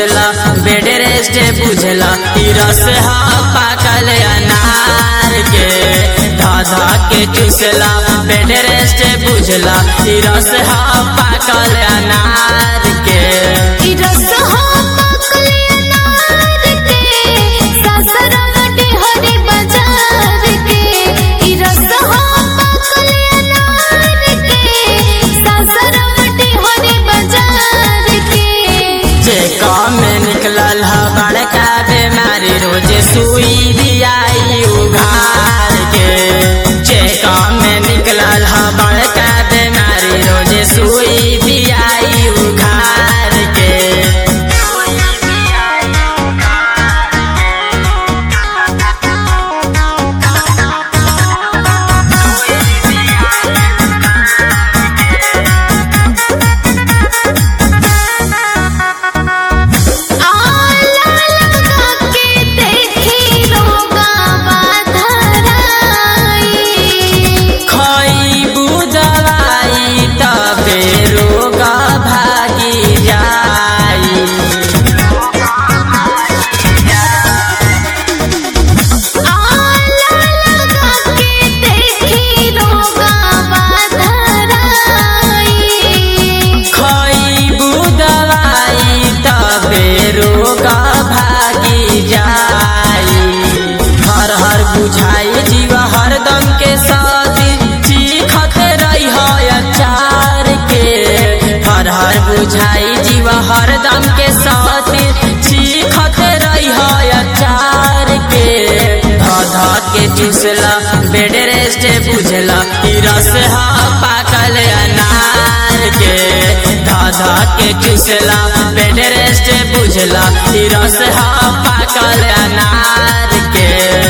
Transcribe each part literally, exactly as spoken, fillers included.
चूसला bed rest बुझला ई रस हा पाकल अनार के धा धा के चूसला बेड रेस्ट बुझला ई रस हा पाकल अनार के ई रस हा पाकल अनार के सासरम डिहरी बाजार के ई रस हा पाकल अनार के सासरम डिहरी बाजार के जे काम में निकलल हा बड़का बीमारी रोज सुई दियाई उघार के जे काम में निकलल हा बड़का बीमारी रोज सुई दियाई उघार के बुझाई जीवा हरदम के साथ चीखत रही है अचार के हर हर बुझाई जीवा हरदम के साथ चीखत रही है अचार के धा धा के चूसला बेड रेस्ट बुझला ई रस हा पाकल अनार के धा धा के चूसला बेड रेस्ट बुझला ई रस हा पाकल अनार के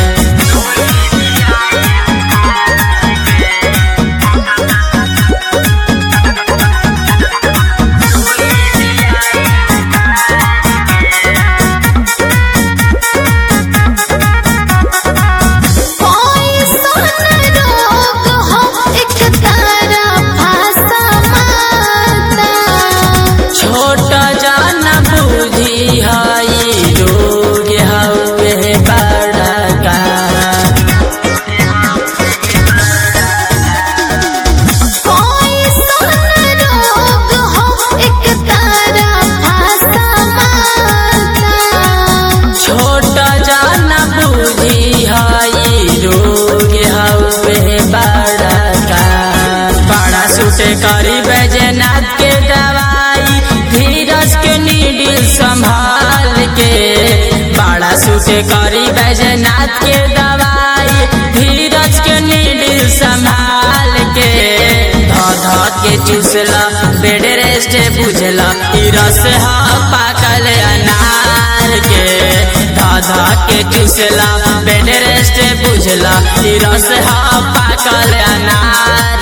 करी बैजनाथ के दवाई धीरज के नीडिल संभाल के बड़ा सूटे करी बैजनाथ के दवाई धीरज के नीडिल संभाल के धा धा के चूसला बेड रेस्ट बुझला ई रस हा पाकल अनार के धा धा के चूसला बेड रेस्ट बुझला ई रस हा पाकल अनार